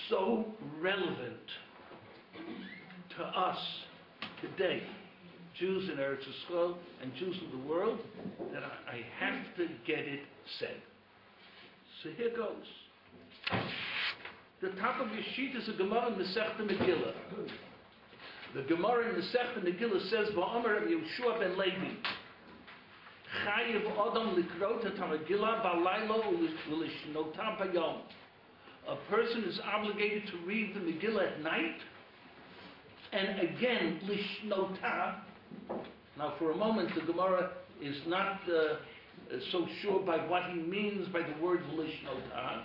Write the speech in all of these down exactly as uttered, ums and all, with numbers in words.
so relevant to us today, Jews in Eretz Yisrael and Jews in the world, that I, I have to get it said. So here goes. The top of your sheet is a Gemara in Masechta Megillah. The Gemara in Masechta Megillah says, "Va'amar Rabbi Yehoshua ben Levi, Chayiv Adam likrot et HaMegillah b'laylo u'lishnotam b'yom." A person is obligated to read the Megillah at night, and again lishnota. Now, for a moment, the Gemara is not uh, so sure by what he means by the word lishnota.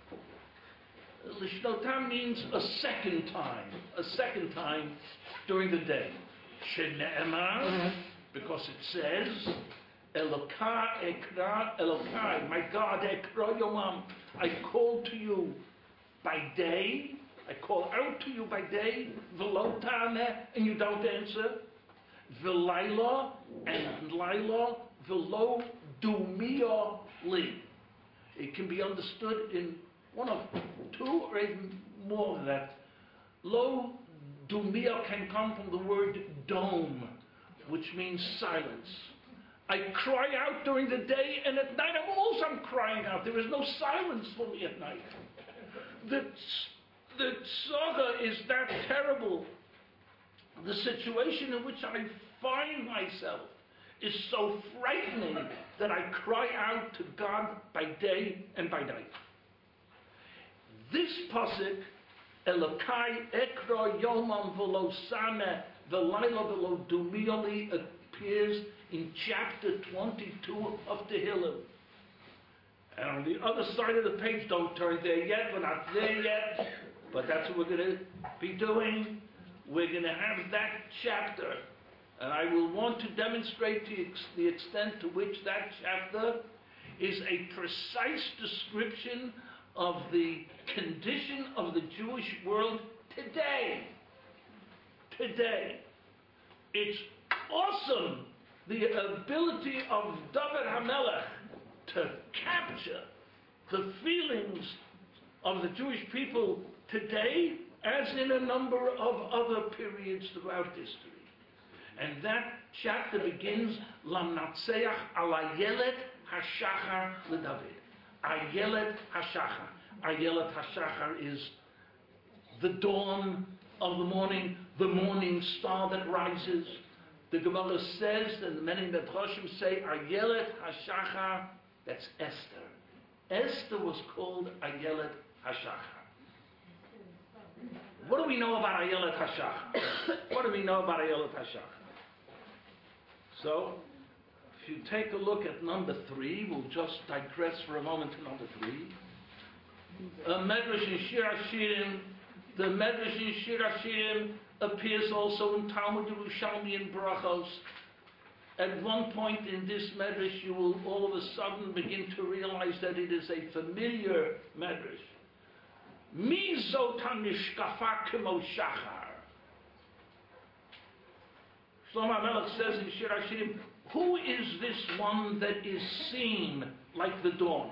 Lishnota means a second time, a second time during the day. Shene'emar, because it says, Elokai ekra, Elokai, my God, ekra yomam, I call to you by day, I call out to you by day, v'lo ta'aneh, and you don't answer, v'layla, and layla, v'lo dumio li. It can be understood in one of two or even more than that. Lo dumio can come from the word dome, which means silence. I cry out during the day, and at night I'm also crying out. There is no silence for me at night. The, the tzaga is that terrible. The situation in which I find myself is so frightening that I cry out to God by day and by night. This pasuk, Elokai ekro yomam v'lo sameh v'layla v'lo dumioli, appears in chapter twenty-two of Tehillim. And on the other side of the page, don't turn there yet, we're not there yet, but that's what we're going to be doing. We're going to have that chapter. And I will want to demonstrate to you the extent to which that chapter is a precise description of the condition of the Jewish world today. Today. It's awesome, the ability of David HaMelech to capture the feelings of the Jewish people today as in a number of other periods throughout history. And that chapter begins, Lamnatseach al Ayelet HaShachar LeDavid. Ayelet HaShachar. Ayelet HaShachar is the dawn of the morning, the morning star that rises. The Gemara says, and many Medrashim say, Ayelet HaShachar, that's Esther. Esther was called Ayelet HaShachar. What do we know about Ayelet HaShachar? What do we know about Ayelet HaShachar? So, if you take a look at number three, we'll just digress for a moment to number three. A Medrash in Shir HaShirim, the Medrash in Shir HaShirim appears also in Talmud Yerushalmi and Brachos. At one point in this Medrash, you will all of a sudden begin to realize that it is a familiar Medrash. Mi zot hamishkafa kemo shachar. Shlomo HaMelech says in Shir HaShirim, who is this one that is seen like the dawn?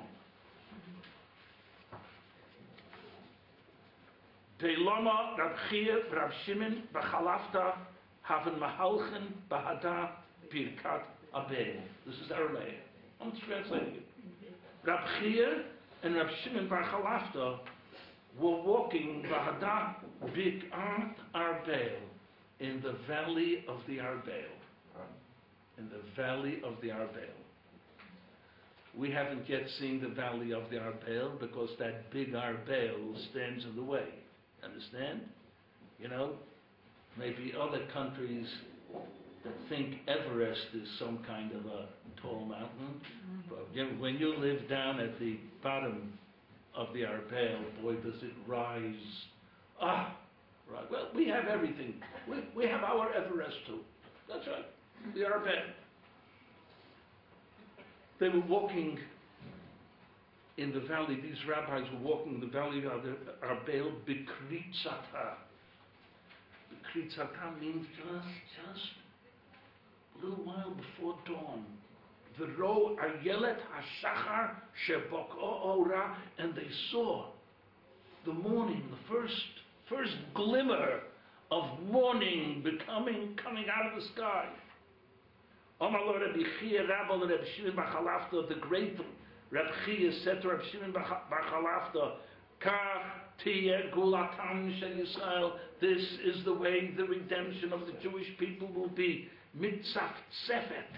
Deilama Rab Chia Rab Shimon B'chalafta Haven Mahalchen Bahada Birkat Abel. This is Aramaic. I'm translating it. Rab Chia and Rab Shimon B'chalafta were walking Bahada Birkat Arbel in the valley of the Arbel. In the valley of the Arbel. We haven't yet seen the valley of the Arbel because that big Arbel stands in the way. Understand? You know, maybe other countries that think Everest is some kind of a tall mountain. Mm-hmm. But you know, when you live down at the bottom of the Arbel, boy, does it rise. Ah, right. Well, we have everything. We, we have our Everest too. That's right. The Arbel. They were walking in the valley, these rabbis were walking in the valley of the Arbel, Bikritzata. Bikritzata means just, just a little while before dawn. V'ro Ayelet HaShachar Shebok'o Ora, and they saw the morning, the first, first glimmer of morning becoming, coming out of the sky. Omar lo Rabbi Chia Rabba Rabbi Shimon bar Chalafta, the great Rabbi Chia said to Rabbi Shimon bar Chalafta, Kach tiyeh gulatam shel Yisrael, this is the way the redemption of the Jewish people will be. Mitzaftzefet.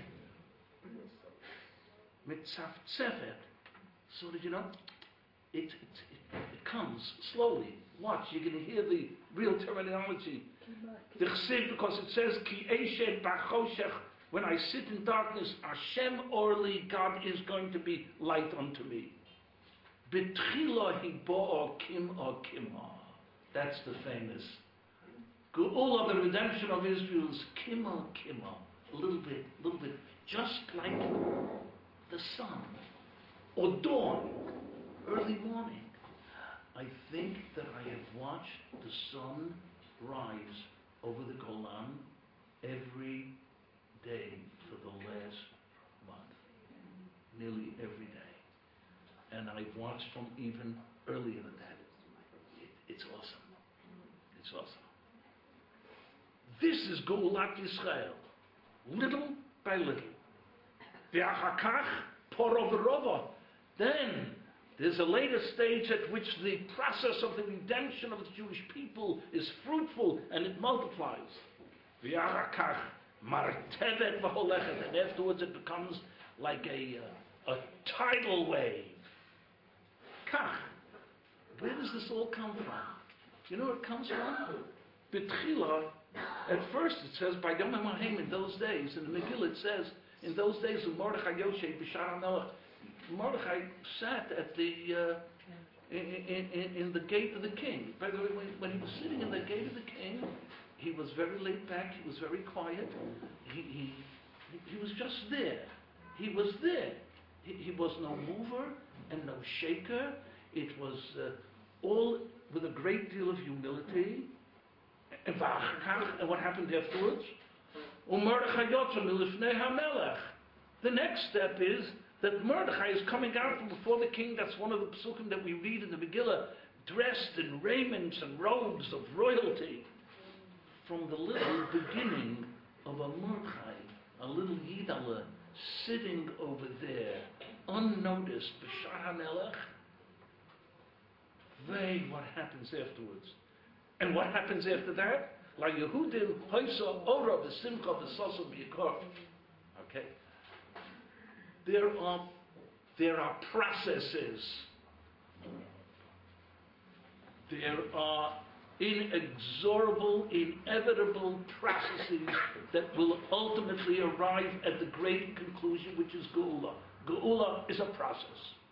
Mitzaftzefet. So did you know? It, it, it, it comes slowly. Watch, you're going to hear the real terminology. The chsiv, because it says, Ki eshet b'choshech, when I sit in darkness, Hashem orli, God is going to be light unto me. B'tchila hibo kim or kima. That's the famous. Geula, the redemption of Israel's kima kima. A little bit, a little bit. Just like the sun. Or dawn. Early morning. I think that I have watched the sun rise over the Golan every day for the last month. Nearly every day. And I've watched from even earlier than that. It, it's awesome. It's awesome. This is Geulat Yisrael. Little by little. V'achakach porov rova. Then there's a later stage at which the process of the redemption of the Jewish people is fruitful and it multiplies. V'achakach martevet v'holechet. And afterwards it becomes like a, uh, a tidal wave. Kach. Where does this all come from? You know where it comes from? B'tchila, at first it says, by Yom HaMahim, in those days, in the Megillah it says, in those days of Mordechai Yoshe, B'shar HaMelech, Mordechai sat at the, uh, in, in, in the gate of the king. By the way, when, when he was sitting in the gate of the king, he was very laid back, he was very quiet, he, he, he was just there. He was there. He, he was no mover and no shaker. It was uh, all with a great deal of humility. And what happened afterwards? The next step is that Mordechai is coming out from before the king. That's one of the psukim that we read in the Megillah, dressed in raiments and robes of royalty. From the little beginning of a Mordechai, a little Yidala, sitting over there, unnoticed, B'shar HaMelech. Vey, what happens afterwards? And what happens after that? La Yehudim Hoysa Ora V'Simcha V'Sosa B'Yikor. Okay. There are there are processes. There are inexorable, inevitable processes that will ultimately arrive at the great conclusion, which is Geula. Geula is a process.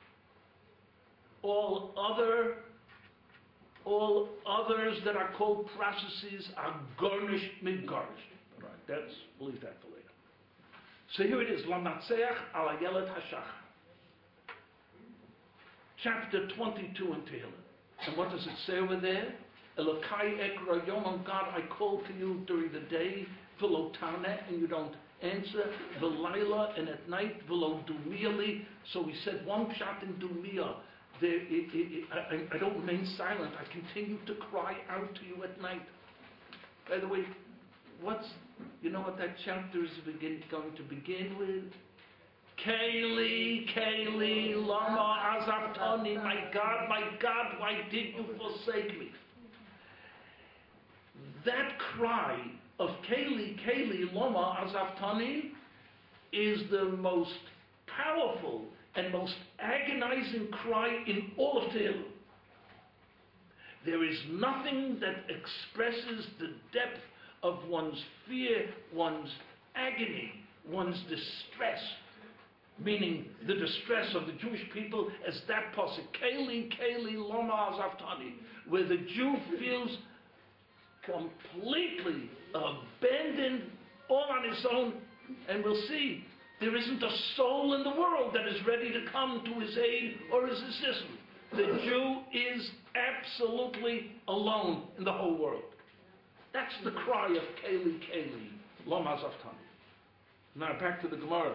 All other All others that are called processes are garnished, mid-garnished. All right, that's, we'll leave that for later. So here it is, Lamatzeach ala Yelet Hashach. Chapter twenty-two in Tehillim. And what does it say over there? Elokai ekra yomam, God, I call to you during the day, v'lotane, and you don't answer, v'layla, and at night, v'lodumiyali. So we said one pshat in dumiyah. There, it, it, it, I, I don't remain silent. I continue to cry out to you at night. By the way, what's, you know what that chapter is begin, going to begin with? Kayli, Kayli, lama azabtani, my God, my God, why did you forsake me? That cry of Kayli, Kayli, lama azabtani is the most powerful and most agonizing cry in all of Tehillim. There is nothing that expresses the depth of one's fear, one's agony, one's distress, meaning the distress of the Jewish people, as that pasuk, Keli, Keli, Loma Azavtani, where the Jew feels completely abandoned, all on his own, and we'll see there isn't a soul in the world that is ready to come to his aid or his assistance. The Jew is absolutely alone in the whole world. That's the cry of Keli, Keli, Lama Zaftani. Now back to the Gemara.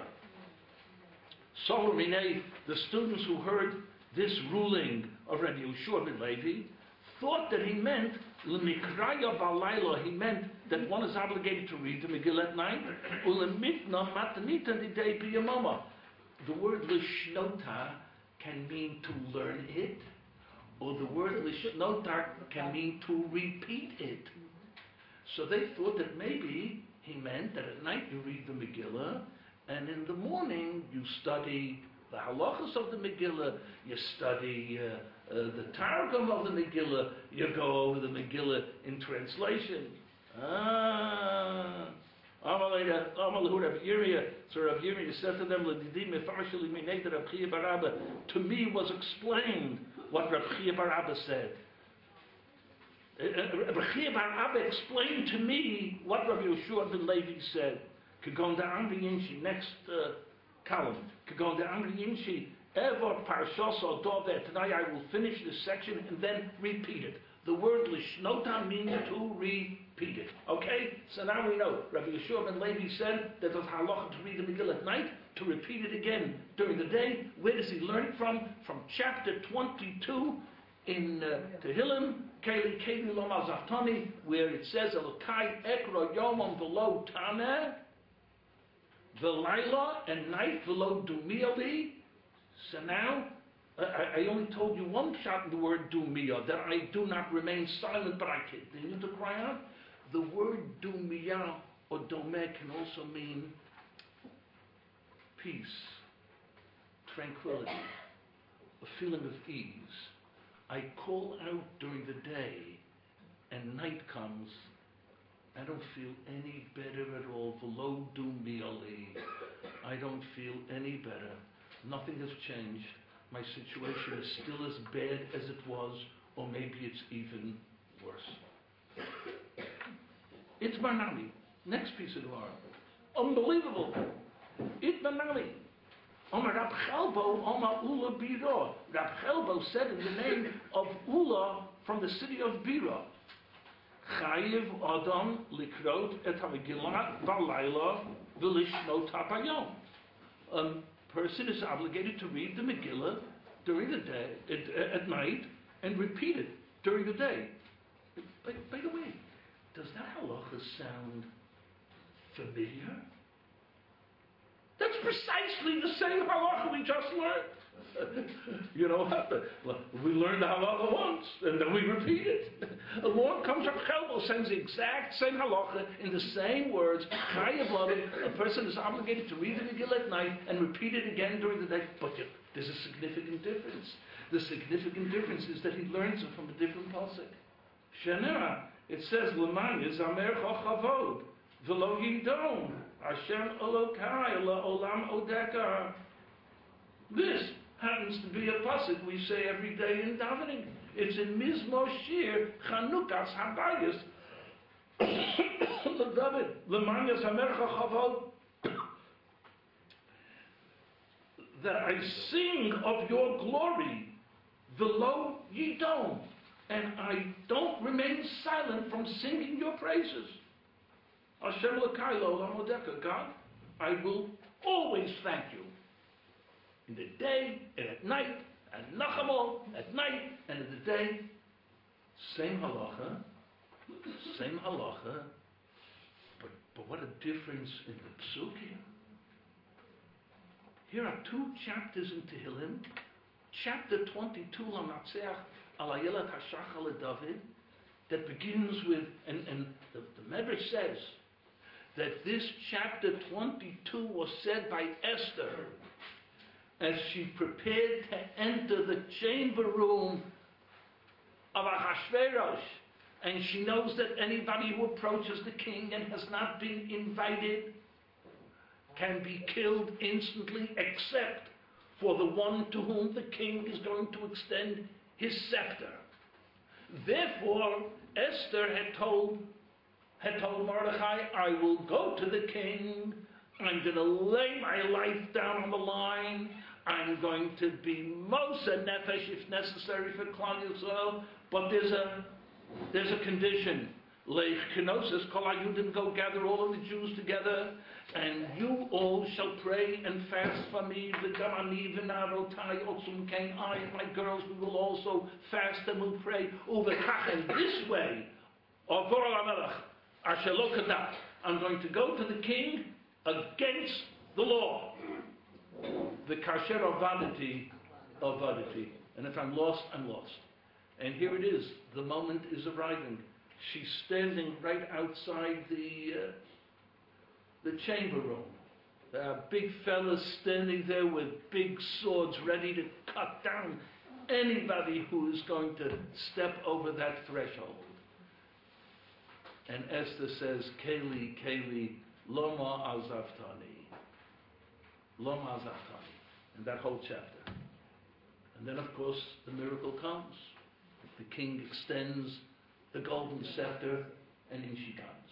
Solomine, the students who heard this ruling of Rabbi Yehoshua ben Levi, thought that he meant L'mikraya balayla, he meant that one is obligated to read the Megillah at night. U'lemitna matanita nidei b'yamama. The word lishnota can mean to learn it, or the word lishnota can mean to repeat it. So they thought that maybe he meant that at night you read the Megillah, and in the morning you study the halachas of the Megillah, you study uh, uh, the Targum of the Megillah, you go over the Megillah in translation. Ah, Amalei Amalahu Rav Yirmiyah, so Rav Yirmiyah said to them, to me was explained what Rav Chia bar Abba said. Rav Chia bar Abba explained to me what Rav Yoshua ben Levi said. Kagon da Amri Yinshi, next uh, column. Kagon da Amri Yinshi, Ever Parshas or Dovet. Tonight I will finish this section and then repeat it. The word Lishnota means to repeat it. Okay? So now we know. Rabbi Yeshua ben Levi said that there's halacha to read the Megillah at night, to repeat it again during the day. Where does he learn it from? From chapter twenty-two in uh, Tehillim, Keli Keli Lo Mazaftani, where it says, Elokai Ekro Yomam Velo Tameh, V'layla, and night Velo Dumiyali. So now, uh, I, I only told you one shot in the word Dumiyah, that I do not remain silent, but I continue to cry out. The word Dumiyah or Domeh can also mean peace, tranquility, a feeling of ease. I call out during the day, and night comes, I don't feel any better at all. V'lo Dumiyali. I don't feel any better. Nothing has changed. My situation is still as bad as it was, or maybe it's even worse. Itmanami. Next piece of Gemara. Unbelievable. Itmanami. Omar Rab Chelbo, Omar Ula Bira. Rab Chelbo said in the name of Ula from the city of Bira. Chayiv Adam Likrot et HaMegillah Balayla V'lishnot HaBayom. Um, person is obligated to read the Megillah during the day, at, at night, and repeat it during the day. By, by the way, does that halacha sound familiar? That's precisely the same halacha we just learned. You know, we learned the halacha once, and then we repeat it. Along comes Rav Chelbo, saying the exact same halacha in the same words. A person is obligated to read the Megillah at night and repeat it again during the day. But there's a significant difference. The significant difference is that he learns it from a different pasuk. Shenera, it says, L'man yizamer chachavod, v'lo yidon, Hashem Elokai la'olam odeka. This happens to be a pasuk we say every day in davening. It's in Mizmor Shir Chanukas Habayis LeDavid L'man Yasamer Chachavod, that I sing of your glory, v'lo yidon, and I don't remain silent from singing your praises. Hashem Elokai la'olam odeka. God, I will always thank you. In the day and at night, and nachamol at night and in the day. Same halacha, same halacha, but, but what a difference in the psukim. Here are two chapters in Tehillim, chapter twenty-two, Lamatzeach Alayelat Hashachal David, that begins with, and, and the, the Medrash says that this chapter twenty-two was said by Esther as she prepared to enter the chamber room of Ahasuerus, and she knows that anybody who approaches the king and has not been invited can be killed instantly, except for the one to whom the king is going to extend his scepter. Therefore, Esther had told, had told Mordechai, I will go to the king, I'm going to lay my life down on the line, I'm going to be Moser Nefesh if necessary for Klal Yisrael, but there's a there's a condition. Leich kenosis kol hayudim, go gather all of the Jews together, and you all shall pray and fast for me. V'gam ani v'narotai otzum kain, I and my girls, we will also fast and will pray. Uvekach, in this way, avor al-melech asher lo kadat, I'm going to go to the king against the law. The kasher avadati, avadati. And if I'm lost, I'm lost. And here it is. The moment is arriving. She's standing right outside the uh, the chamber room. There are big fellas standing there with big swords ready to cut down anybody who is going to step over that threshold. And Esther says, Keli, Keli, Loma Azavtani. Loma Azavtani. And that whole chapter. And then, of course, the miracle comes. The king extends the golden scepter, and in she comes.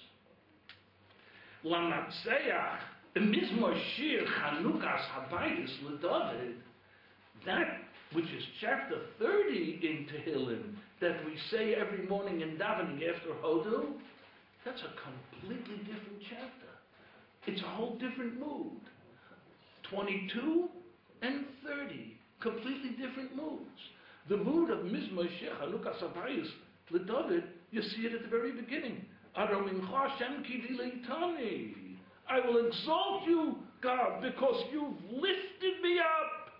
Lamatzeach, Mizmor Shir Chanukas Habayis LeDavid, that which is chapter thirty in Tehillim, that we say every morning in davening after Hodu, that's a completely different chapter. It's a whole different mood. twenty-two and thirty, completely different moods. The mood of Mizmor Shir Chanukas Habayis LeDavid, you see it at the very beginning. I will exalt you, God, because you've lifted me up.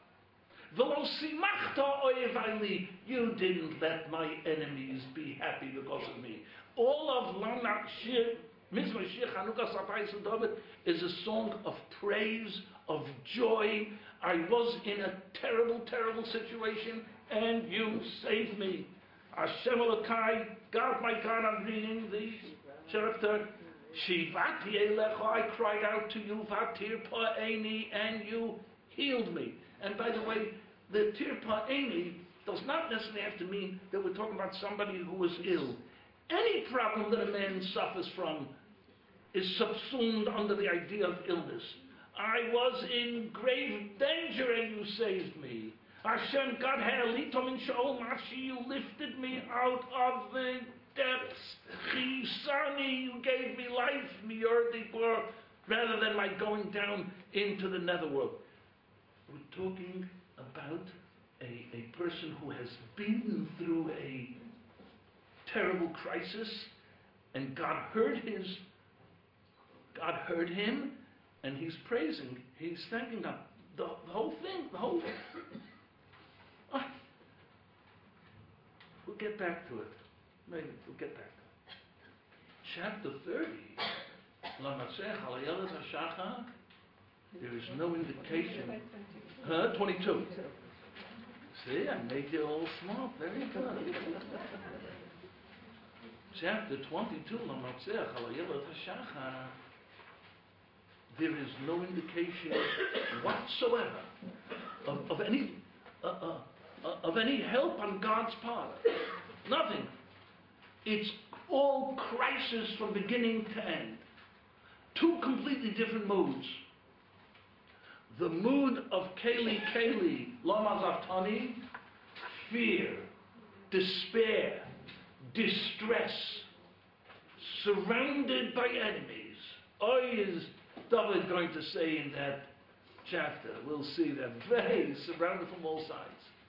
You didn't let my enemies be happy because of me. All of Lanak Shir, Mizmor Shir Chanukas Habayis LeDavid is a song of praise, of joy. I was in a terrible, terrible situation, and you saved me. Hashem Elokai, God my God, I'm reading the chapter. Shivati Elecha, I cried out to you, Vatir Pa'eni, and you healed me. And by the way, the Tir Pa'eni does not necessarily have to mean that we're talking about somebody who was ill. Any problem that a man suffers from is subsumed under the idea of illness. I was in grave danger and you saved me. Hashem, God, Ha'elitom in Shaol Mashi, you lifted me out of the depths. Chisani, you gave me life, Mior Dibor, rather than my going down into the netherworld. We're talking about a, a person who has been through a terrible crisis, and God heard his, God heard him, and he's praising, he's thanking God. The, the whole thing, the whole thing. Oh, we'll get back to it. Maybe we'll get back to it. Chapter thirty, Lamatzeh Halayelad Hashacha, there is no indication. Huh? twenty-two. See, I made you all smart. Very good. Chapter twenty-two, Lamatzeh Halayelad Hashacha, there is no indication whatsoever of, of any uh, uh, uh, of any help on God's part. Nothing. It's all crisis from beginning to end. Two completely different moods. The mood of Keli Keli, Lama Zaftani, fear, despair, distress, surrounded by enemies. Oh, is David going to say in that chapter? We'll see that. Very surrounded from all sides.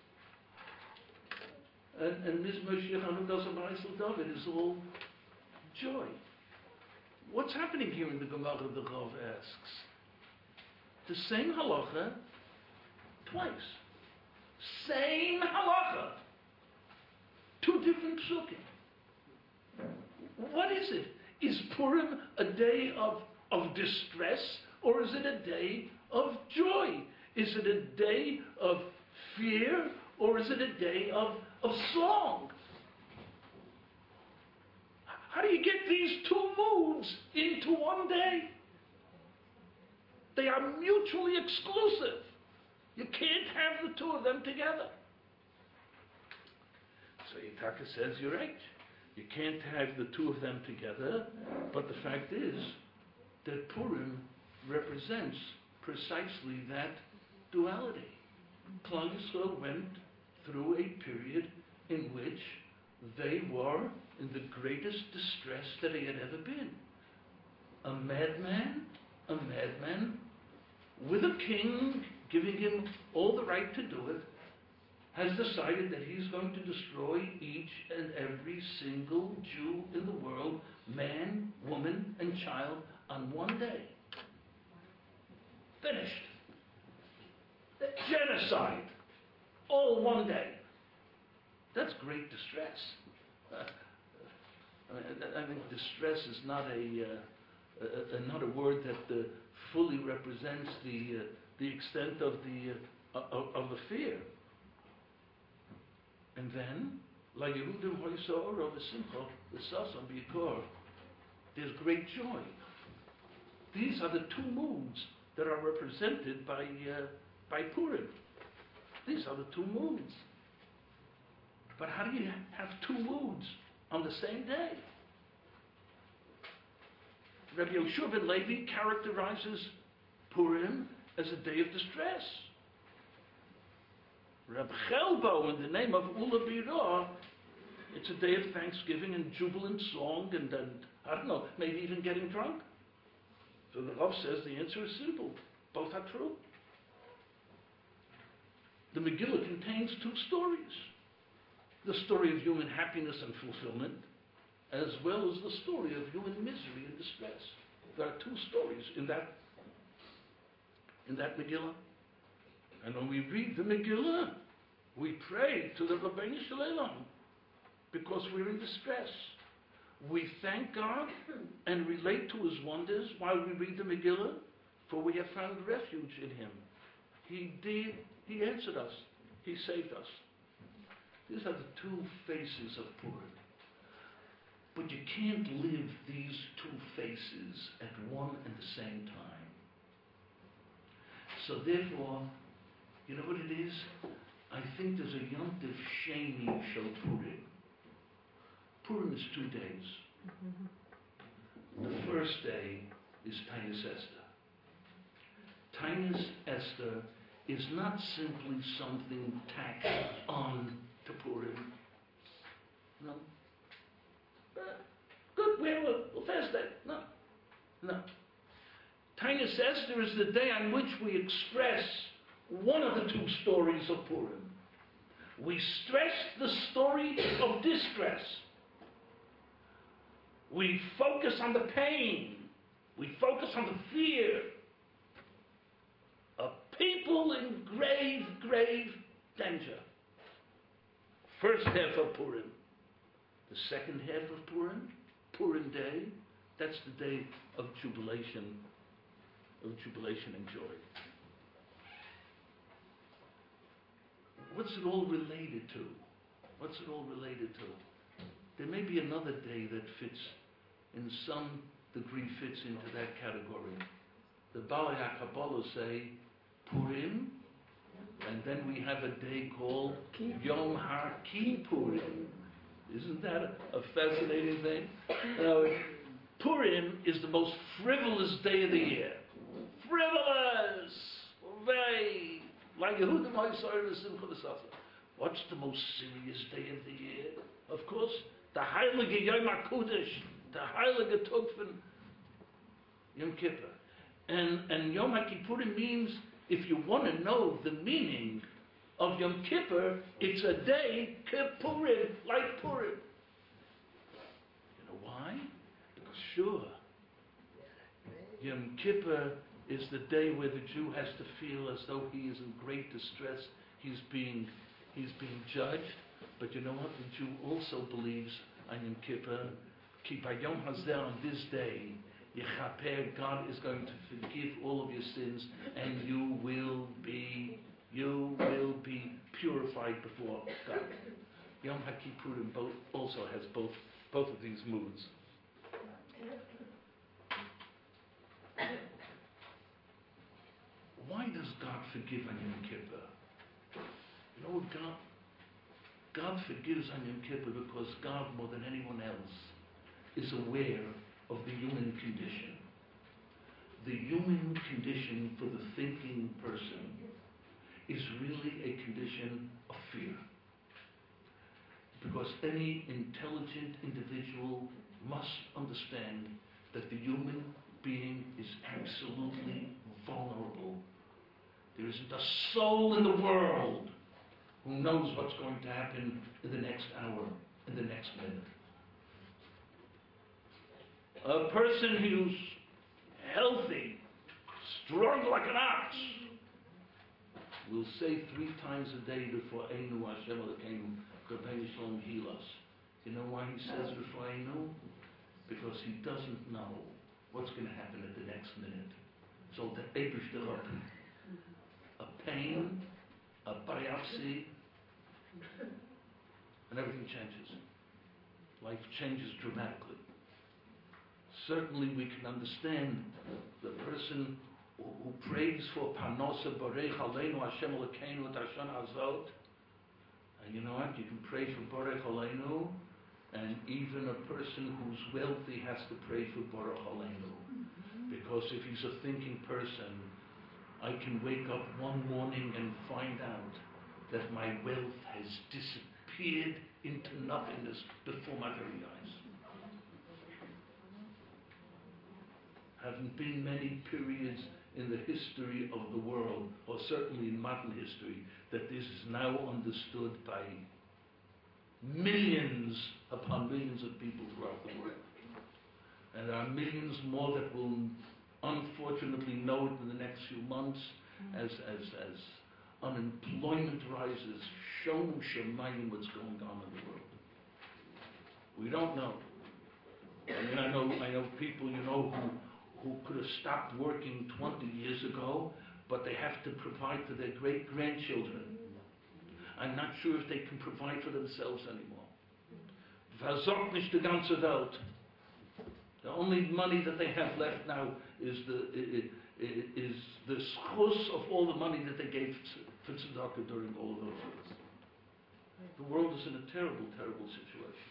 And, and Mizmor Shir Chanukas Habayis LeDavid is all joy. What's happening here in the Gemara, the Rav asks? The same halacha twice. Same halacha. Two different psukim. What is it? Is Purim a day of, of distress, or is it a day of joy? Is it a day of fear, or is it a day of, of song? How do you get these two moods into one day? They are mutually exclusive. You can't have the two of them together. So Yitaka says, you're right. You can't have the two of them together, but the fact is that Purim represents precisely that duality. Klal Yisrael went through a period in which they were in the greatest distress that he had ever been. A madman, a madman, with a king giving him all the right to do it, has decided that he's going to destroy each and every single Jew in the world, man, woman, and child, on one day. Finished. Genocide. All one day. That's great distress. Uh, I, mean, I think distress is not a, uh, uh, uh, not a word that uh, fully represents the, uh, the extent of the, uh, of, of the fear. And then, like Yehudim Hoysor or Simcha, the Sasam B'Yikor, there's great joy. These are the two moods that are represented by uh, by Purim. These are the two moods. But how do you have two moods on the same day? Rabbi Yoshua ben Levi characterizes Purim as a day of distress. Reb Chelbo, in the name of Ula Birah, it's a day of thanksgiving and jubilant song and, and, I don't know, maybe even getting drunk. So the Rav says the answer is simple. Both are true. The Megillah contains two stories. The story of human happiness and fulfillment, as well as the story of human misery and distress. There are two stories in that, in that Megillah. And when we read the Megillah, we pray to the Rabbeinu Shalom because we're in distress. We thank God and relate to His wonders while we read the Megillah, for we have found refuge in Him. He did, He answered us. He saved us. These are the two faces of Purim. But you can't live these two faces at one and the same time. So therefore, you know what it is? I think there's a Yom Tov Sheni Shel Purim. Purim is two days. Mm-hmm. The first day is Tainus Esther. Tainus Esther is not simply something tacked on to Purim. No. Uh, good, we'll, we'll fast that. No. No. Tainus Esther is the day on which we express one of the two stories of Purim. We stress the story of distress. We focus on the pain. We focus on the fear of people in grave, grave danger. First half of Purim. The second half of Purim, Purim Day, that's the day of jubilation, of jubilation and joy. What's it all related to? What's it all related to? There may be another day that fits, in some degree fits into that category. The Balei HaKabbalah say Purim, and then we have a day called Yom HaKippurim. Isn't that a, a fascinating thing? Now, Purim is the most frivolous day of the year. Frivolous! Very... Like Yehudim Hoysor and Simcha L'Sasa. What's the most serious day of the year? Of course, the Heilige Yom HaKodesh, the Heilige Tug von Yom Kippur. And, and Yom HaKippurim means, if you want to know the meaning of Yom Kippur, it's a day, Kippurim, like Purim. You know why? Because sure, Yom Kippur is the day where the Jew has to feel as though he is in great distress. He's being, he's being judged. But you know what? The Jew also believes on Yom Kippur, Ki Bayom Hazeh, on this day, Yechaper, God is going to forgive all of your sins, and you will be, you will be purified before God. Yom HaKippurim both also has both, both of these moods. Why does God forgive on Yom Kippur? You know what God? God forgives on Yom Kippur because God, more than anyone else, is aware of the human condition. The human condition for the thinking person is really a condition of fear. Because any intelligent individual must understand that the human being is absolutely vulnerable. There isn't a soul in the world who knows what's going to happen in the next hour, in the next minute. A person who's healthy, strong like an ox, will say three times a day before Einu Hashem Elokeinu, Rabbeinu Shalom heal us. You know why he says before Einu? Because he doesn't know what's going to happen at the next minute. So the Eibush Derabbi, a pain, a biopsy, and everything changes. Life changes dramatically. Certainly we can understand the person who, who prays for Parnosa Borech Aleinu Hashem Elokeinu et Hashan Azot. And you know what? You can pray for Borech Aleinu, and even a person who's wealthy has to pray for Borech Aleinu. Because if he's a thinking person, I can wake up one morning and find out that my wealth has disappeared into nothingness before my very eyes. Haven't been many periods in the history of the world, or certainly in modern history, that this is now understood by millions upon millions of people throughout the world. And there are millions more that will unfortunately know it in the next few months as as as unemployment rises. Shomu Shemayim what's going on in the world. We don't know. I mean, I know I know people, you know, who who could have stopped working twenty years ago, but they have to provide for their great-grandchildren. I'm not sure if they can provide for themselves anymore. Versorgt nicht die ganze Welt. The only money that they have left now is the is the schus of all the money that they gave for tzedakah during all of those years. The world is in a terrible, terrible situation.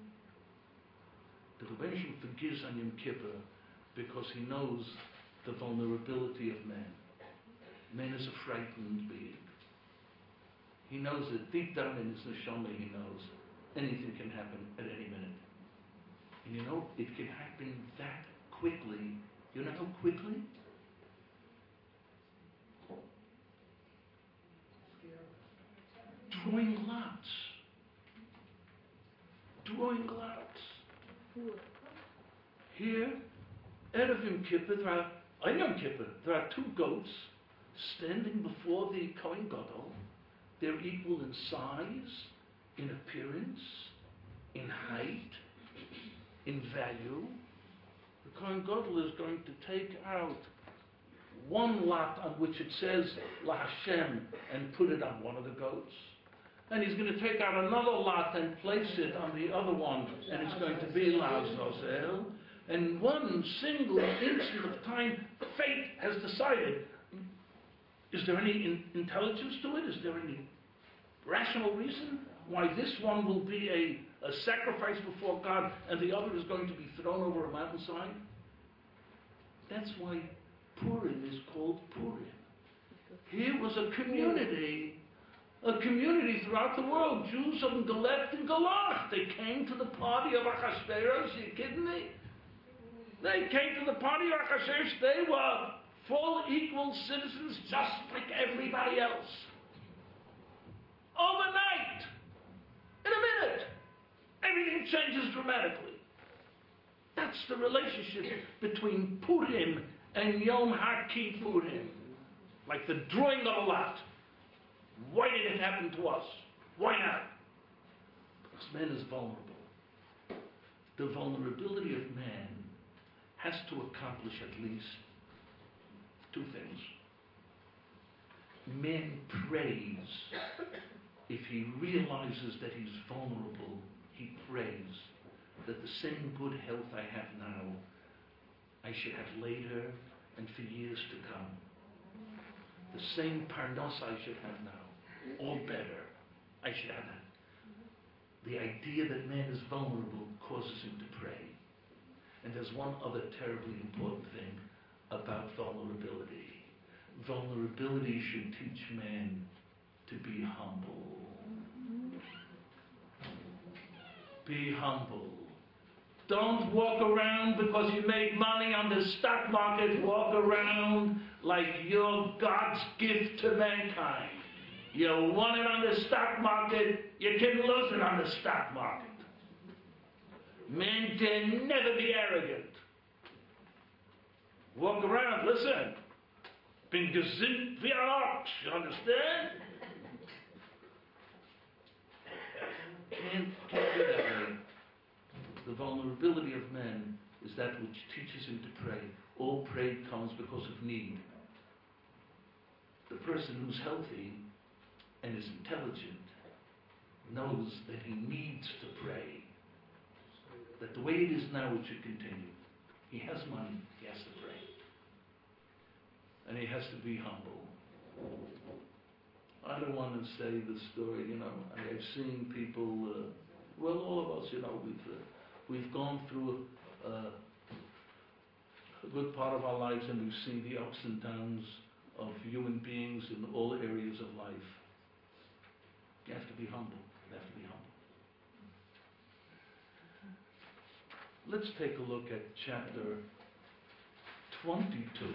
The Rebbeinu forgives on Yom Kippur because he knows the vulnerability of man. Man is a frightened being. He knows that deep down in his neshama, he knows anything can happen at any minute. And you know, it can happen that quickly. You know how quickly? Drawing lots. Drawing lots. Here, Erev Yom Kippur, there are, on Yom Kippur, there are two goats standing before the Kohen Gadol. They're equal in size, in appearance, in height, in value. The Kohen Gadol is going to take out one lot on which it says La Hashem and put it on one of the goats. And he's going to take out another lot and place it on the other one, and it's going to be La Azazel. And one single instant of time, fate has decided. Is there any in- intelligence to it? Is there any rational reason why this one will be a, a sacrifice before God and the other is going to be thrown over a mountainside? That's why Purim is called Purim. Here was a community, a community throughout the world. Jews of Galet and Galach. They came to the party of Achashverosh. Are you kidding me? They came to the party of Achashverosh. They were full equal citizens just like everybody else. Overnight, in a minute, everything changes dramatically. That's the relationship between Purim and Yom HaKippurim. Like the drawing of a lot. Why did it happen to us? Why not? Because man is vulnerable. The vulnerability of man has to accomplish at least two things. Man prays. If he realizes that he's vulnerable, he prays that the same good health I have now, I should have later and for years to come. The same parnos I should have now, or better, I should have that. The idea that man is vulnerable causes him to pray. And there's one other terribly important thing about vulnerability. Vulnerability should teach man to be humble. Be humble. Don't walk around because you made money on the stock market. Walk around like you're God's gift to mankind. You won it on the stock market, you can lose it on the stock market. Men can never be arrogant. Walk around, listen. Bin gesinnt wie ein Ochs, you understand? Can't, can't be that way. The vulnerability of man is that which teaches him to pray. All prayer comes because of need. The person who's healthy and is intelligent knows that he needs to pray. That the way it is now it should continue. He has money, he has to pray. And he has to be humble. I don't want to say the story, you know. I've seen people, uh, well, all of us, you know, we've, uh, we've gone through a, uh, a good part of our lives and we've seen the ups and downs of human beings in all areas of life. You have to be humble. You have to be humble. Let's take a look at chapter twenty-two.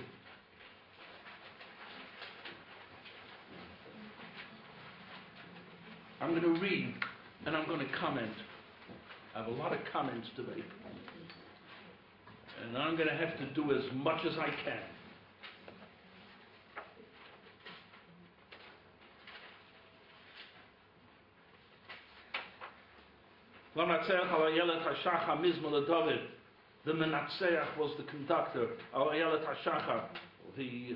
I'm going to read and I'm going to comment. I have a lot of comments to make. And I'm going to have to do as much as I can. L'Menatzeach al Ayelet HaShachar Mizmor LeDavid. The Menatzeach was the conductor. Al Ayelet HaShachar, the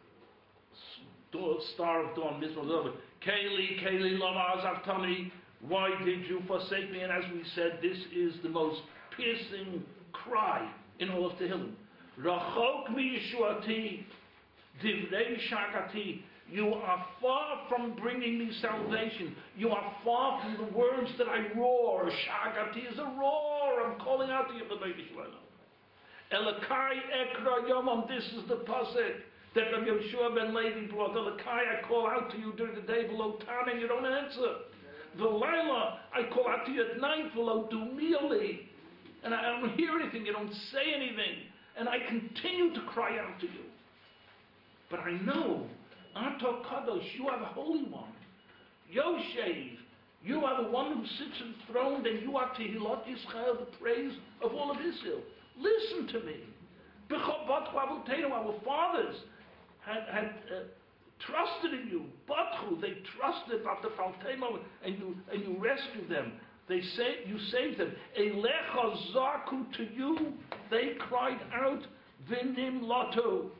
star of dawn, Mizmor LeDavid. Keli, Keli, Lama Azavtani. Why did you forsake me? And as we said, this is the most piercing cry in all of Tehillim. Rachok mi Yeshuati, Divrei Shagati. You are far from bringing me salvation. You are far from the words that I roar. Shagati is a roar. I'm calling out to you, B'nai Yisrael. Elokai ekra yomam. This is the pasuk that Rabbi Yeshua ben Levi brought. Elokai, I call out to you during the day, below time, and you don't answer. V'layla, I call out to you at night, below dumiali, and I don't hear anything. You don't say anything, and I continue to cry out to you. But I know. Ato Kadosh, you are the Holy One. Yoshev, you are the one who sits enthroned, and you are Tehilot Yisrael, the praise of all of Israel. Listen to me. Our fathers had, had uh, trusted in you. Batchu, they trusted after Faltemo, and you and you rescued them. They say you saved them. Elecha Zaku, to you they cried out, Vinim Loto.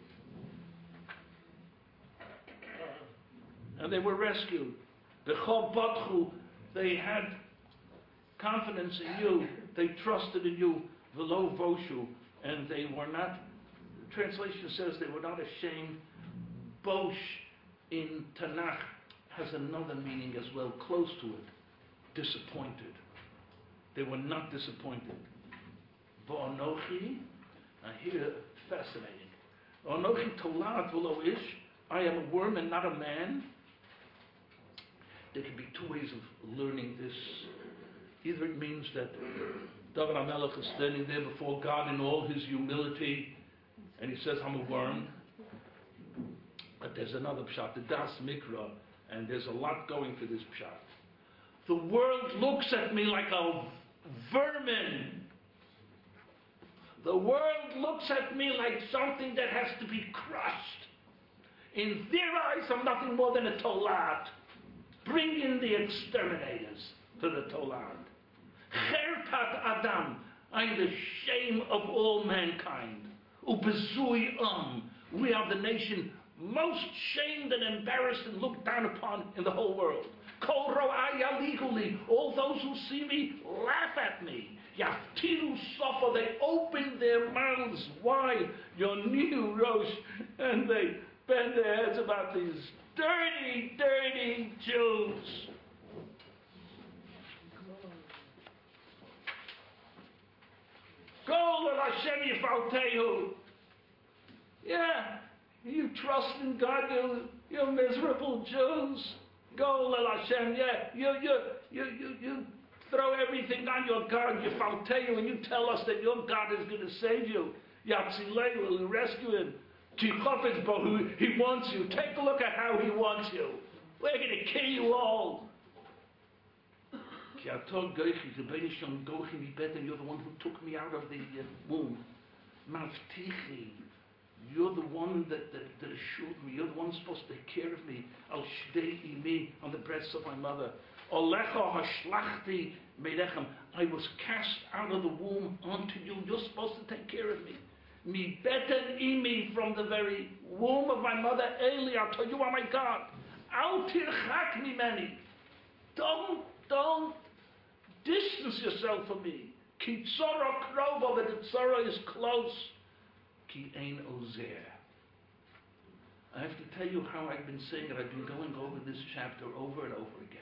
And they were rescued. B'chol Batchu, they had confidence in you. They trusted in you. V'lo Voshu, and they were not. The translation says they were not ashamed. Bosh in Tanakh has another meaning as well, close to it. Disappointed. They were not disappointed. V'anochi, now here, fascinating. Anochi tolat v'lo ish. I am a worm and not a man. There can be two ways of learning this. Either it means that David HaMelech is standing there before God in all his humility, and he says, I'm a worm. But there's another pshat, the Das Mikra, and there's a lot going for this pshat. The world looks at me like a vermin. The world looks at me like something that has to be crushed. In their eyes, I'm nothing more than a tolat. Bring in the exterminators to the tolat. Cherpat Adam, I'm the shame of all mankind. Ubezui um, we are the nation most shamed and embarrassed and looked down upon in the whole world. Kol ro'aya legally, all those who see me laugh at me. Yaftiru sofa, they open their mouths wide. Your new rosh, and they bend their heads about these dirty, dirty Jews. Go let Hashem Yifaltehu. Yeah, you trust in God, you, you miserable Jews. Go let Hashem. Yeah, you, you, you, you, you throw everything on your God, you Falteu, and you tell us that your God is going to save you. Yatzilei will rescue him. Tichofetz Bo, he wants you. Take a look at how he wants you. We're going to kill you all. You're the one who took me out of the uh, womb. Mavtichi, you're the one that, that, that assured me. You're the one supposed to take care of me. Al shdei imi, on the breasts of my mother. Olecha hashlachti meidechem. I was cast out of the womb onto you. You're supposed to take care of me. Mi beten imi, from the very womb of my mother. Eli, I'll tell you are my God. Al tirchak mimeni. Don't, don't distance yourself from me. Ki tzora krova, but the tzora is close. Ki ein ozer. I have to tell you how I've been saying it. I've been going over this chapter over and over again.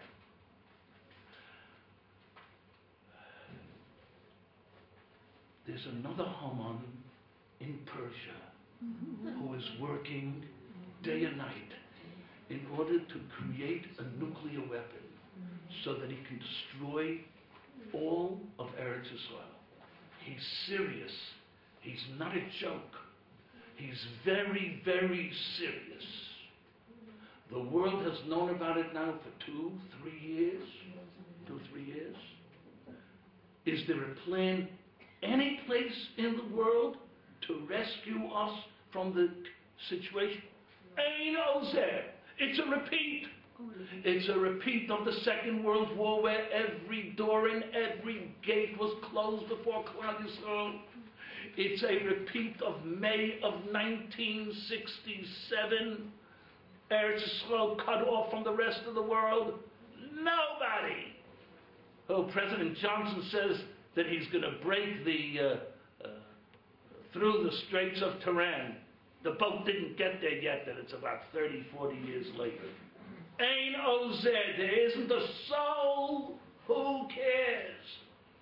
There's another Haman in Persia who is working day and night in order to create a nuclear weapon so that he can destroy all of Eretz Yisrael. He's serious. He's not a joke. He's very, very serious. The world has known about it now for two, three years. Two, three years. Is there a plan any place in the world to rescue us from the situation? Ein ozer. It's a repeat. It's a repeat of the Second World War, where every door and every gate was closed before Klal Yisrael. It's a repeat of May of nineteen sixty-seven. Eretz Yisrael cut off from the rest of the world. Nobody. Oh, President Johnson says that he's going to break the uh, uh, through the Straits of Tiran. The boat didn't get there yet, that it's about thirty, forty years later. Ein ozer, there isn't a soul who cares.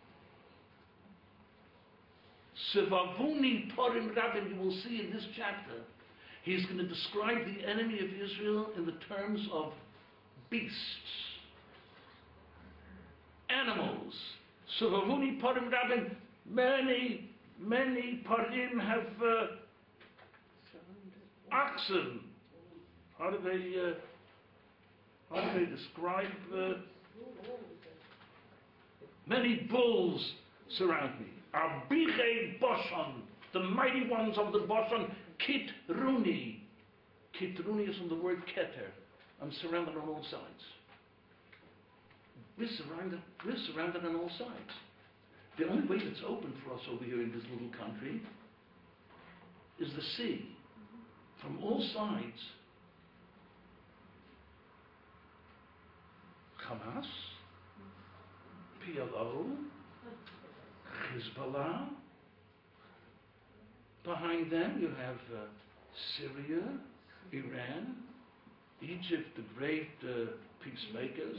Sevavuni Porim Rabim, you will see in this chapter, he's going to describe the enemy of Israel in the terms of beasts, animals. Sevavuni Porim Rabim, many, many Porim have uh, oxen. How do they... Uh, How do they describe uh, many bulls surround me? Abichei Boshan, the mighty ones of the Boshan, Kitruni. Kitruni is from the word Keter. I'm surrounded on all sides. We're surrounded, we're surrounded on all sides. The only way that's open for us over here in this little country is the sea. From all sides, Hamas, P L O, Hezbollah. Behind them you have uh, Syria, Iran, Egypt, the great uh, peacemakers.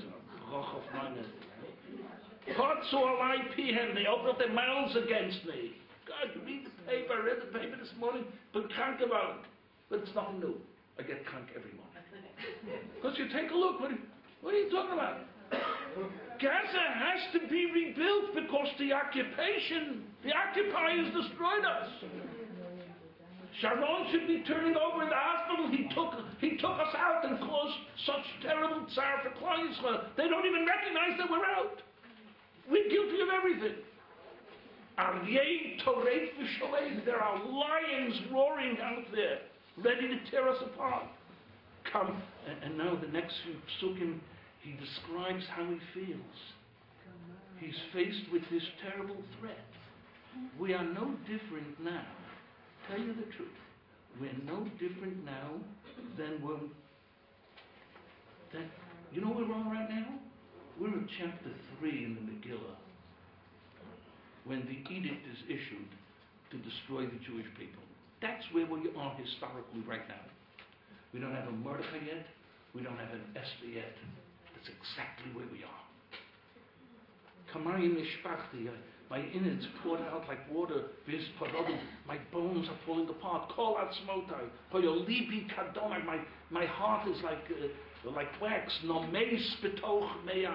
They open up their mouths against me. God, you read the paper, I read the paper this morning, but krank about it. But it's nothing new. I get krank every morning. Because you take a look, what What are you talking about? Gaza has to be rebuilt because the occupation, the occupiers destroyed us. Sharon should be turning over in the hospital. He took, he took us out and caused such terrible tsar for Klal Yisrael. They don't even recognize that we're out. We're guilty of everything. Aryeh Toreit v'Sholei. There are lions roaring out there, ready to tear us apart. Come, and, and now the next few psukim, he describes how he feels. He's faced with this terrible threat. We are no different now. Tell you the truth. We're no different now than when, that, you know where we're on right now? We're in chapter three in the Megillah, when the edict is issued to destroy the Jewish people. That's where we are historically right now. We don't have a Mordechai yet. We don't have an Esther yet. That's exactly where we are. Kamari mishpachti, my innards poured out like water. My bones are falling apart. Call out smotai. Libi kadonai. My my heart is like uh, like wax. No meis betoch mei.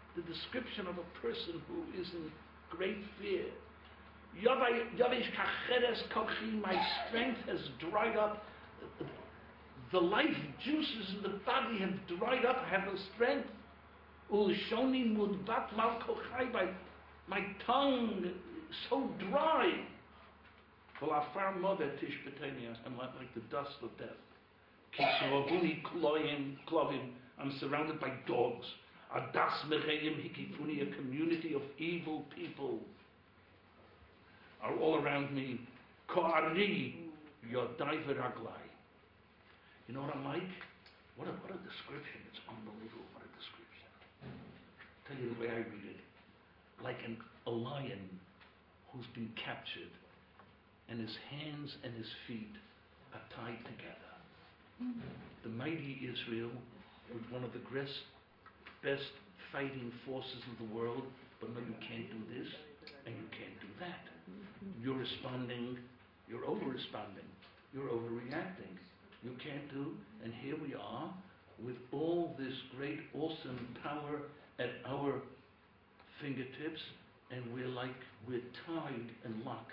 the description of a person who is in great fear. Yavish kacheres kochi, my strength has dried up. The life juices in the body have dried up. I have no strength. Ulshoni mudbat mal kochai, my my tongue is so dry. Afar mother tishbetenia, I'm like, like the dust of death. Kisrovuni kloim klovim, I'm surrounded by dogs. Adas mereim hikifuni, a community of evil people are all around me. Ko'ari yodai v'raglai. You know what I'm like? What a, what a description. It's unbelievable. What a description. I'll tell you the way I read it. Like an, a lion who's been captured, and his hands and his feet are tied together. Mm-hmm. The mighty Israel, with one of the best, best fighting forces in the world, but no, you can't do this, and you can't do that. Mm-hmm. You're responding, you're over-responding, you're overreacting. You can't do, and here we are, with all this great, awesome power at our fingertips, and we're like, we're tied and locked.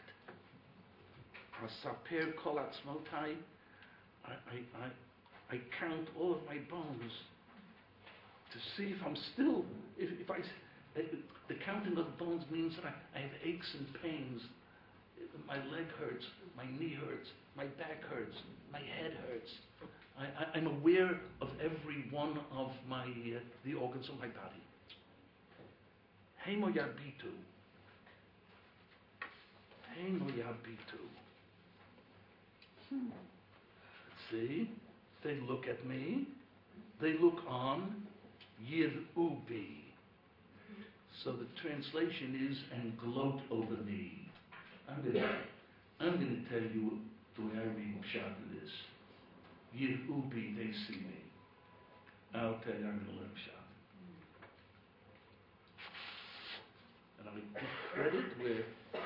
Asaper kol atzmotai, I, I, I, I count all of my bones to see if I'm still, if, if I, the counting of the bones means that I, I have aches and pains. My leg hurts, my knee hurts, my back hurts, my head hurts. I, I, I'm aware of every one of my uh, the organs of my body. Heimo yabitu. Heimo yabitu. See, they look at me. They look on. Yirubi. So the translation is, and gloat over me. I'm going to I'm going to tell you the way I read Pshat is. Yirubi, they see me. I'll tell you, I'm going to learn Pshat. And I give credit where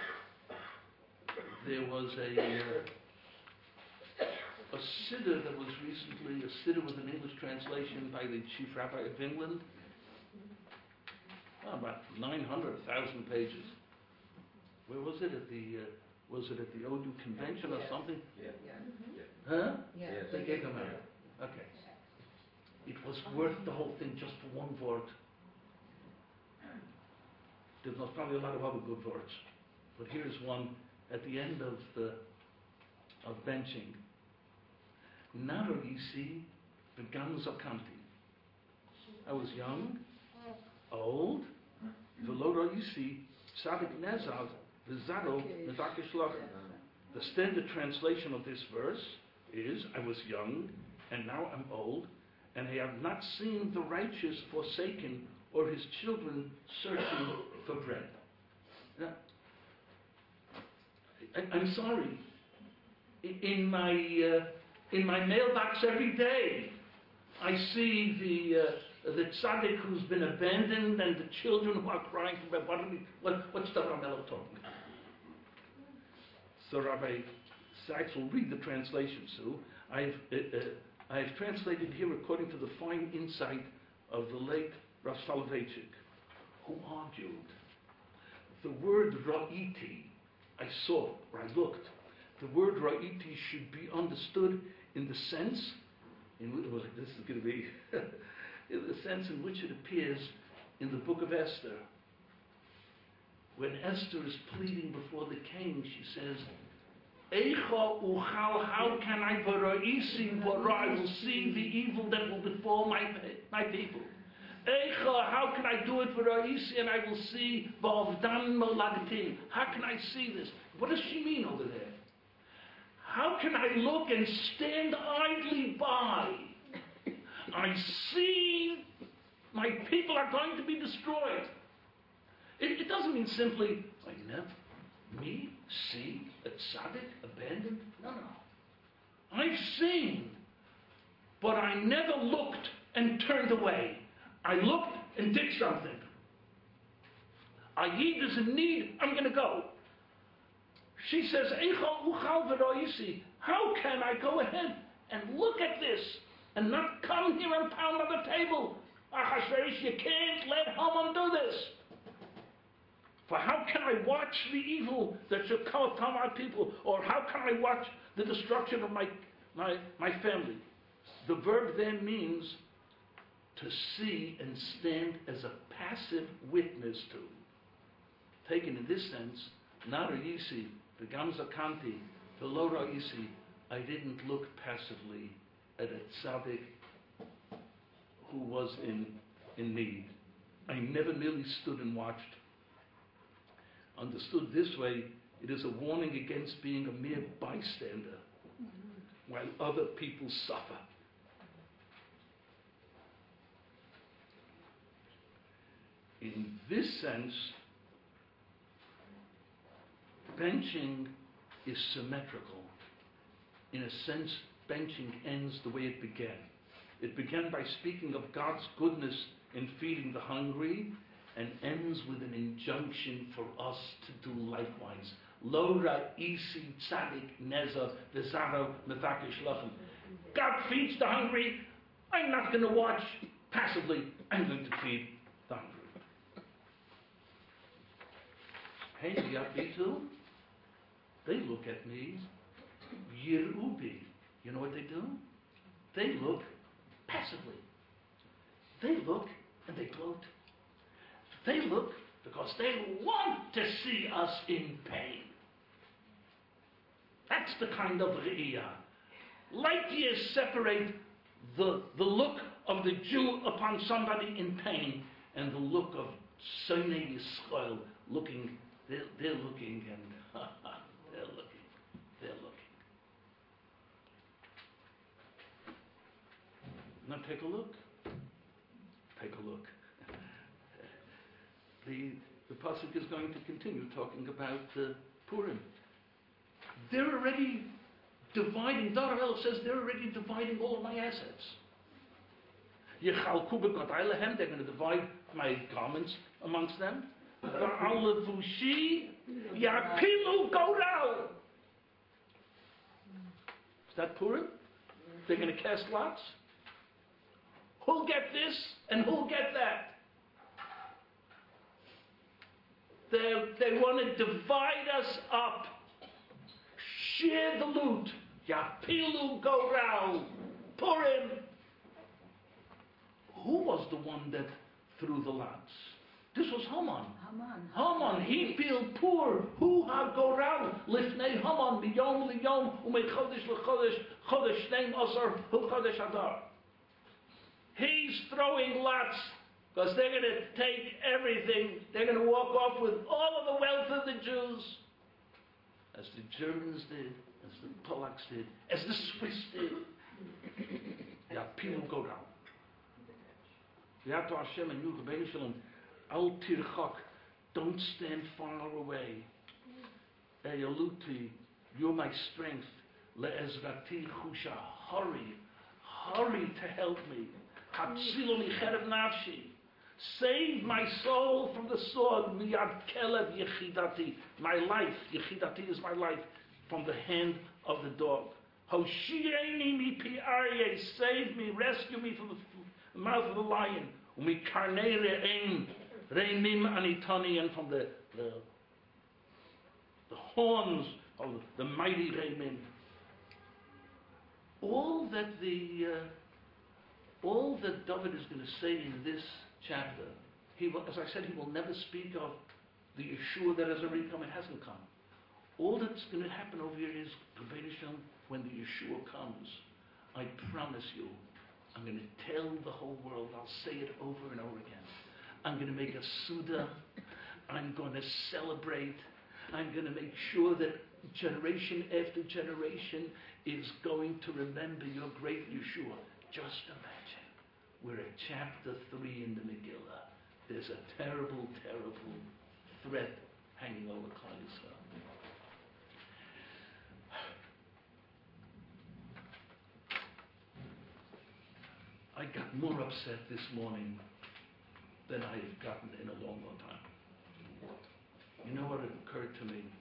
there was a uh, a siddur that was recently, a siddur with an English translation by the Chief Rabbi of England. Oh, about nine hundred thousand pages. Where was it? At the uh, was it at the Odu convention or Yes. something? Yeah. Yeah. Huh? Yeah. Yes. They gave them out. Okay. It was worth the whole thing just for one word. There's not probably a lot of other good words, but here's one at the end of the of benching. Naro yisi began zakanti. I was young, old. Veloro yisi sadik nezad v'zado medakishlach. The standard translation of this verse is, I was young, and now I'm old, and I have not seen the righteous forsaken or his children searching for bread. Now, I, I'm sorry. In, in my uh, in my mailbox every day, I see the uh, the tzaddik who's been abandoned and the children who are crying for bread. What, are we, what, what's the Ramello talking about? So Rabbi Sachs will read the translation. So I've uh, uh, I've translated here according to the fine insight of the late Rav Soloveitchik, who argued the word ra'iti, I saw, or I looked, the word ra'iti should be understood in the sense, in which, well, this is going to be, in the sense in which it appears in the book of Esther. When Esther is pleading before the king, she says, Eicha uchal, how can I v'ra'isi v'ra, I will see the evil that will befall my, my people. Eicha, how can I do it v'ra'isi, and I will see v'avdan moladatim. How can I see this? What does she mean over there? How can I look and stand idly by? I see my people are going to be destroyed. It, it doesn't mean simply, I never, me, see, a tzaddik, abandoned. No, no. I've seen, but I never looked and turned away. I looked and did something. Ayid is in need, I'm going to go. She says, how can I go ahead and look at this and not come here and pound on the table Achashverosh, you can't let Haman do this. For how can I watch the evil that should come upon my people? Or how can I watch the destruction of my, my, my family? The verb there means to see and stand as a passive witness to. Taken in this sense, Nara Yisi, the Gamza Kanti, the Lora Yisi, I didn't look passively at a tzaddik who was in, in need. I never merely stood and watched. Understood this way, it is a warning against being a mere bystander while other people suffer. In this sense, benching is symmetrical. In a sense, benching ends the way it began. It began by speaking of God's goodness in feeding the hungry, and ends with an injunction for us to do likewise. Lo ra'isi tzadik neza v'zaro mevakesh lachem. God feeds the hungry. I'm not going to watch passively. I'm going to feed the hungry. Hey, Yabitu, they look at me, Yirubi. You know what they do? They look passively. They look and they gloat. They look because they want to see us in pain. That's the kind of Re'iyah. Light years separate the, the look of the Jew upon somebody in pain and the look of Sonei Yisrael looking. They're, they're looking and they're looking. They're looking. Now take a look. Take a look. The, the pasuk is going to continue talking about uh, Purim. They're already dividing, Darel says they're already dividing all of my assets. They're going to divide my garments amongst them. Is that Purim? They're going to cast lots? Who'll get this and who'll get that? They, they want to divide us up. Share the loot. Yapilu Goral. Purim. Who was the one that threw the lots? This was Haman. Haman. Haman. He feel poor. Who ha Goral? Lifnei Haman. Biyom liyom. Umei chodesh lechodesh. Chodesh shneim asar. Hu chodesh adar. He's throwing lots. Because they're going to take everything. They're going to walk off with all of the wealth of the Jews. As the Germans did, as the Polacks did, as the Swiss did. Yeah, people go down. Yato Hashem and Yuch Bein Shalom. Al Tirchak, don't stand far away. Eyaluti, you're my strength. Le'ezrati Chusha, hurry, hurry to help me. Hatzilu micherev nafshi. Save my soul from the sword. Miyad kelev yechidati. My life, yechidati is my life, from the hand of the dog. Hoshieni mi pi aryeh. Save me, rescue me from the mouth of the lion. Umi karnei re'en. Reinim anitani. And from the, the, the horns of the mighty reinim. All that the... Uh, All that David is going to say in this chapter, he will, as I said, he will never speak of the Yeshua that has already come. It hasn't come. All that's going to happen over here is, when the Yeshua comes, I promise you, I'm going to tell the whole world, I'll say it over and over again. I'm going to make a Suda. I'm going to celebrate. I'm going to make sure that generation after generation is going to remember your great Yeshua. Just imagine, we're at chapter three in the Megillah. There's a terrible, terrible threat hanging over Klal Yisrael. I got more upset this morning than I've gotten in a long, long time. You know what occurred to me?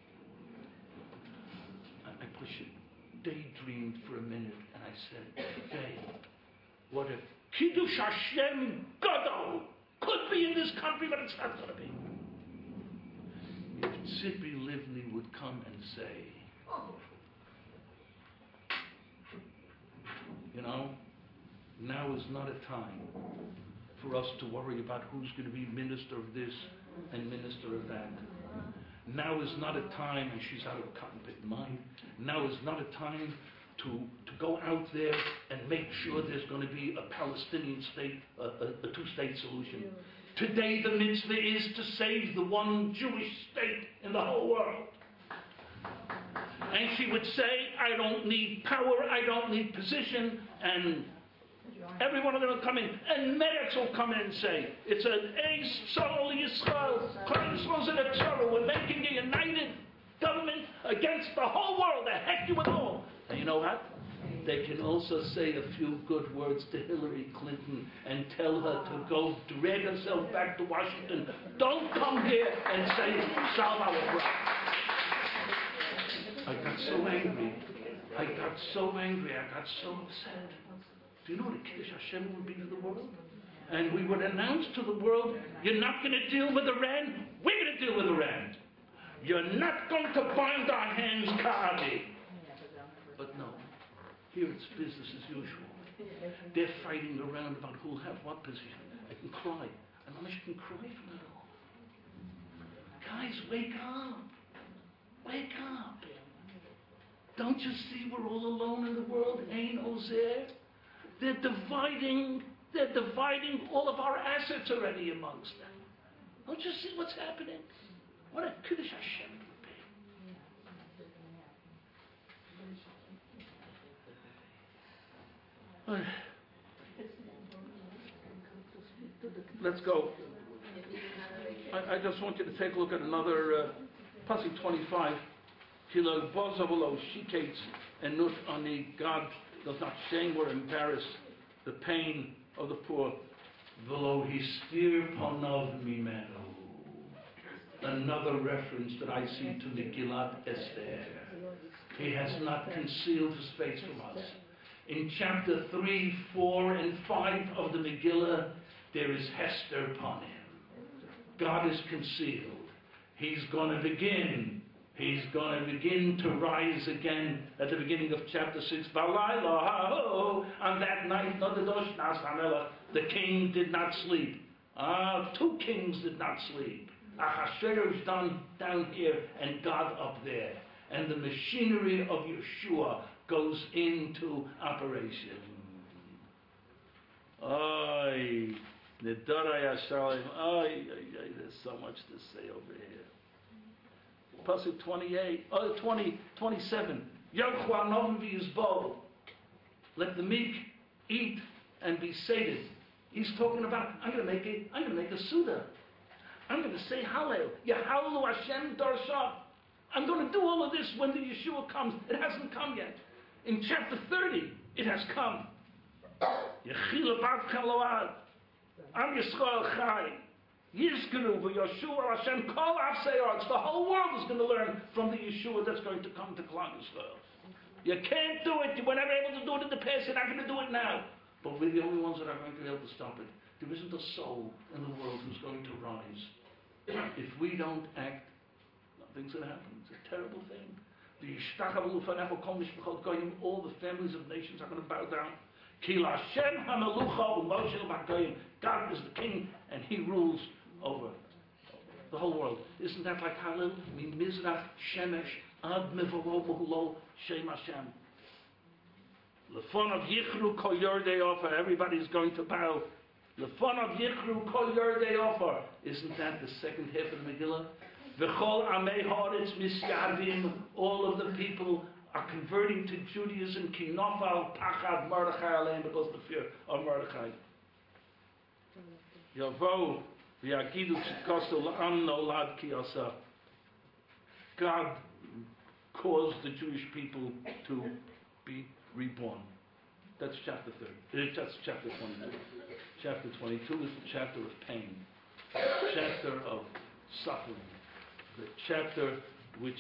I, I pushed it, daydreamed for a minute, and I said, Dave, what if Kiddush Hashem Gadol could be in this country, but it's not going to be. If Tzipi Livni would come and say, you know, now is not a time for us to worry about who's going to be minister of this and minister of that. Now is not a time, and she's out of cotton pit mind, now is not a time to, to go out there and make sure there's going to be a Palestinian state, a, a, a two-state solution. Today the mitzvah is to save the one Jewish state in the whole world. And she would say, I don't need power, I don't need position, and every one of them will come in, and Meretz will come in and say, it's an Eis Tzorah Yisrael, Klal Yisrael's in a Tzorah, we're making a united government against the whole world, the heck you with all. And you know what? They can also say a few good words to Hillary Clinton and tell her to go drag herself back to Washington. Don't come here and say, solve our problem. I got so angry. I got so angry. I got so upset. Do you know what a Kiddush Hashem would be to the world? And we would announce to the world, you're not going to deal with Iran, we're going to deal with Iran. You're not going to bind our hands, Ka'adi. But no, here it's business as usual. They're fighting around about who'll have what position. I can cry. And I can cry from it all. Guys, wake up. Wake up. Don't you see we're all alone in the world? Ain't Ozer? They're dividing, they're dividing all of our assets already amongst them. Don't you see what's happening? What a Kiddush Hashem would be. Let's go. I, I just want you to take a look at another uh, Pasuk twenty-five. Kilo bozavolo shikates and nut ani. God does not shame or embarrass the pain of the poor. Velo histir panav mimenu. Another reference that I see to Megillat Esther. He has not concealed his face from us. In chapter three, four, and five of the Megillah, there is Hester upon him. God is concealed. He's going to begin. He's going to begin to rise again at the beginning of chapter six. On that night, the king did not sleep. Ah, two kings did not sleep. Ahasuerus down, down here and God up there. And the machinery of Yeshua goes into operation. Ay, Nedarai Yasharim. Ay, ay, ay, there's so much to say over here. Pasuk twenty-eight, oh, twenty, twenty-seven. Let the meek eat and be sated. He's talking about, I'm going to make a, I'm going to make a Suda. I'm going to say Hallel. Yahalu Hashem Darsha. I'm going to do all of this when the Yeshua comes. It hasn't come yet. In chapter thirty, it has come. Yechila Bat Chaload. Am Yisrael Chai. Yizkanu v'Yeshua Hashem Kol Avseyar. It's the whole world is going to learn from the Yeshua that's going to come to Klal Yisrael. You can't do it. You were never able to do it in the past. You're not going to do it now. But we're the only ones that are going to be able to stop it. There isn't a soul in the world who's going to rise. If we don't act, nothing's going to happen. It's a terrible thing. All the families of nations are going to bow down. God is the king and he rules over the whole world. Isn't that like Hallel? Mizrach Shemesh ad mevovo Shem Hashem. Lefon of Yichru kol yordei offer. Everybody's going to bow. Lefon of Yichru kol yordei offer. Isn't that the second half of the Megillah? V'chol amei haaretz misyavim. All of the people are converting to Judaism. Ki nofal pachad Mordechai aleim, because of the fear of Mordechai. Yavo v'yagidu tzidkosu la'am nolad ki asa. God caused the Jewish people to be reborn. That's chapter thirty. That's chapter twenty-two. Chapter twenty-two is the chapter of pain, chapter of suffering, the chapter which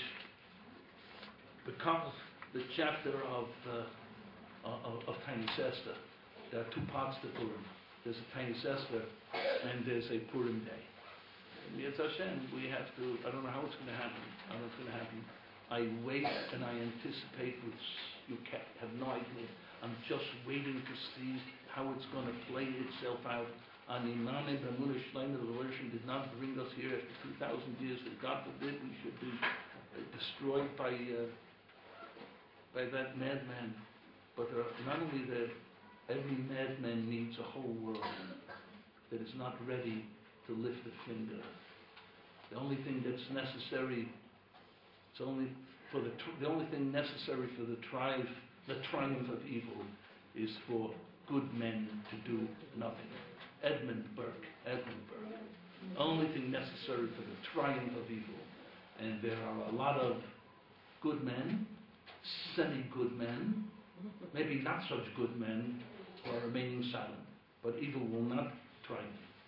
becomes the chapter of uh, of, of Tiny Sester. There are two parts to Purim. There's a Tiny Esther, and there's a Purim day. Yetz Hashem, we have to, I don't know how it's going to happen. I don't know what's going to happen. I wait and I anticipate with, you can't, have no idea. I'm just waiting to see how it's going to play itself out. And Iman and Amunah Shleim, the Revelation did not bring us here after two thousand years, that God forbid we should be uh, destroyed by uh, by that madman. But uh, not only that, every madman needs a whole world that is not ready to lift a finger. The only thing that's necessary, it's only for the tr- the only thing necessary for the triumph, the triumph of evil, is for good men to do nothing. Edmund Burke, Edmund Burke. Only thing necessary for the triumph of evil, and there are a lot of good men, semi-good men, maybe not such good men, who are remaining silent. But evil will not triumph.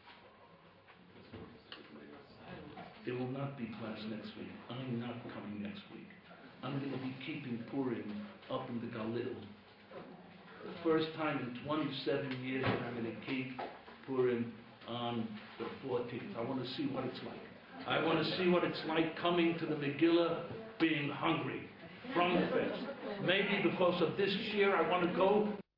There will not be class next week. I'm not coming next week. I'm going to be keeping Purim up in the Galil. The first time in twenty-seven years that I'm going to keep Purim on the fourteenth. I want to see what it's like. I want to see what it's like coming to the Megillah being hungry from the fest. Maybe because of this year I want to go